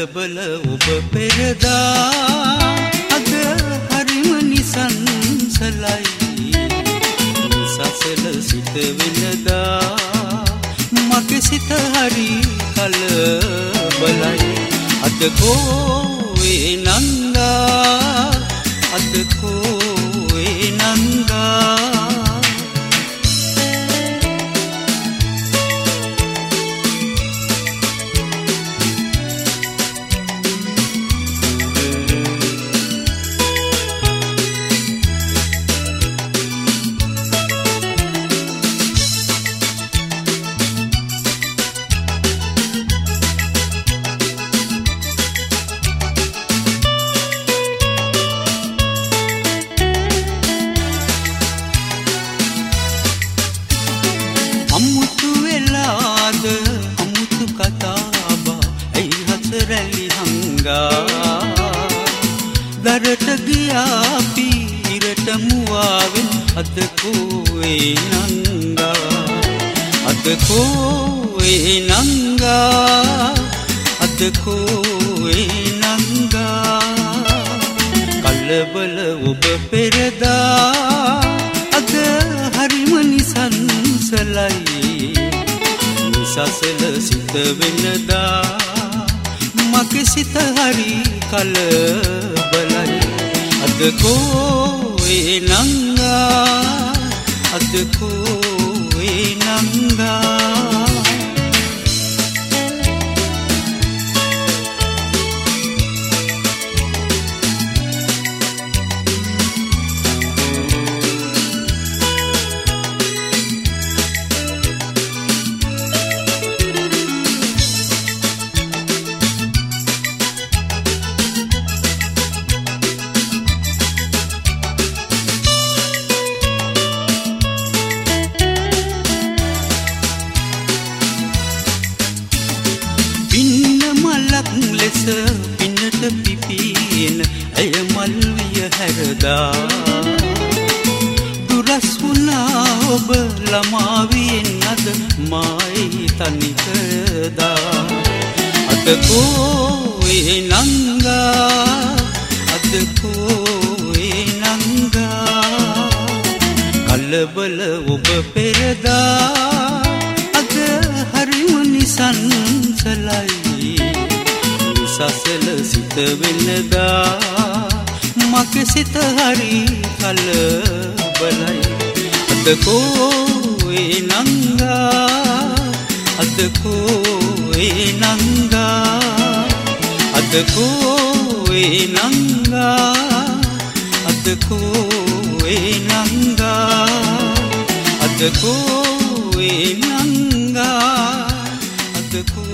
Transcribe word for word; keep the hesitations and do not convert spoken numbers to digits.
කලබල ඔබ පෙරදා අද හරිම නිසංසලයි සසල සිත වෙනදා මගේ සිත හරි කලබලයි අද කෝවේ නංගා අද කෝවේ නංගා අමුතු වෙලාද අමුතු කතාබා ඇයි හතරැලි හංගා දරට ගියා පීරට මුවාවෙන් අද කෝවේ නංගා අද කෝවේ නංගා අද කෝවේ නංගා කලබල ඔබ පෙරදා අද හරිම නිසංසලයි නිසසල සිත වෙනදා මගේ සිත හරි කලබලයි අද කෝවේ නංගා අද කෝවේ නංගා ලෙස පින්නට පිපින ඇය මල් විය හැරදා දුරස් වුණා ඔබ ළමාවියෙන් අද මායි තනිකරදා අද කෝවේ නංගා අද කෝවේ නංගා කලබල ඔබ පෙරදා අද හරිම නිසංසලයි සසල සිත වෙනදා මගේ සිත හරි කලබලයි අද කෝවේ නංගා අද කෝවේ නංගා අද කෝවේ නංගා අද කෝවේ නංගා අද කෝවේ නංගා අද